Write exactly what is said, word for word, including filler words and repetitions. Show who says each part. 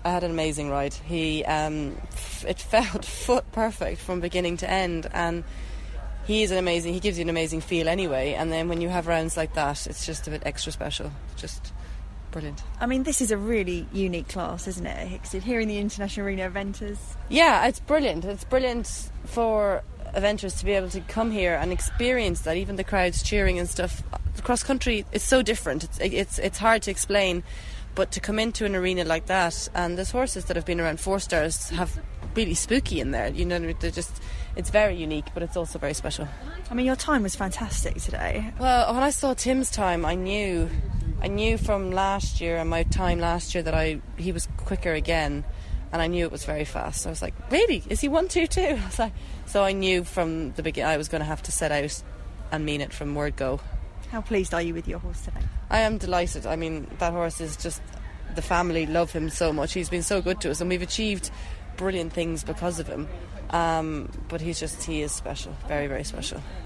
Speaker 1: I had an amazing ride. He, um, f- it felt foot perfect from beginning to end, and he is an amazing. He gives you an amazing feel anyway. And then when you have rounds like that, it's just a bit extra special. Just brilliant.
Speaker 2: I mean, this is a really unique class, isn't it, Hickstead? Here in the International Arena Eventers.
Speaker 1: Yeah, it's brilliant. It's brilliant for eventers to be able to come here and experience that. Even the crowds cheering and stuff. Cross country, it's so different. It's it's it's hard to explain. But to come into an arena like that, and there's horses that have been around four stars have really spooky in there. You know, they're just, it's very unique, but it's also very special.
Speaker 2: I mean, your time was fantastic today.
Speaker 1: Well, when I saw Tim's time, I knew, I knew from last year and my time last year that I he was quicker again, and I knew it was very fast. I was like, really? Is he one two two? I was like, so I knew from the beginning I was going to have to set out and mean it from word go.
Speaker 2: How pleased are you with your horse today?
Speaker 1: I am delighted. I mean, that horse is just, the family love him so much. He's been so good to us, and we've achieved brilliant things because of him. Um, but he's just, he is special, very, very special.